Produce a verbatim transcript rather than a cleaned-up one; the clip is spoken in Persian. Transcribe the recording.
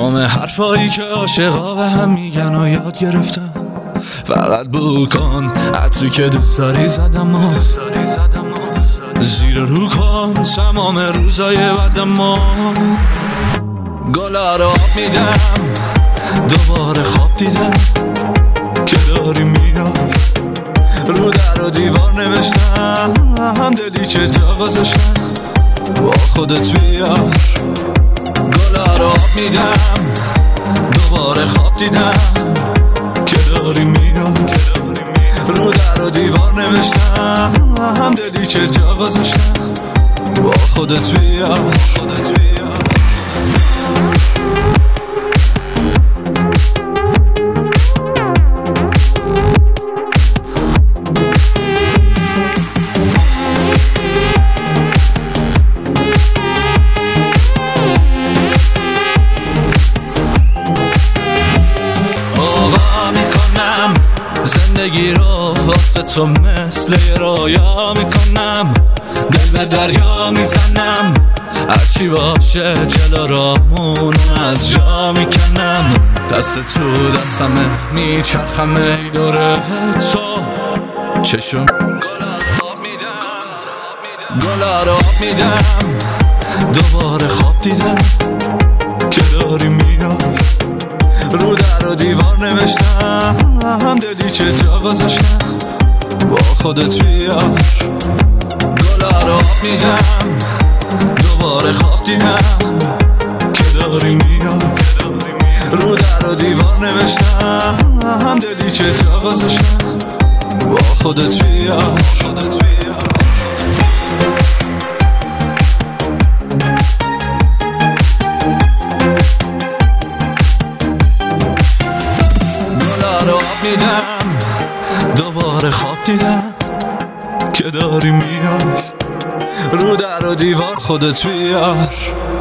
تمام حرفایی که عاشقا به هم میگن و یاد گرفتم. فقط بو کن عطری که دوست داری زدم و زیر رو کن تمام روزای بدم و گلا رو آب میدم. دوباره خواب دیدم که داری میاد، رو در و دیوار نوشتم دلی که جا گذاشتم با خودت بیار. گلا رو آب میدم. دوباره خواب دیدم که داری میاد، رو در و دیوار نوشتم دلی که جا گذاشتم با خودت بیار. زندگی رو واسه تو مثل یه رویا میکنم، دل به دریا میزنم، هرچی باشه جلو رامون از جا میکنم. دست تو دستمه میچرخم ای دوره تو چشم گلا رو آب میدم. گلا رو آب میدم. دوباره خواب دیدم که داری میاد، رو در و دیوار نوشتم دلی که جا گذاشتم با خودت بیار. گلا رو آب میدم. دوباره خواب دیدم که داری میاد، رو در و دیوار نوشتم دلی که جا گذاشتم با خودت بیار. میدم. دوباره خواب دیدم که داری میاد، رو در و دیوار خودت بیار.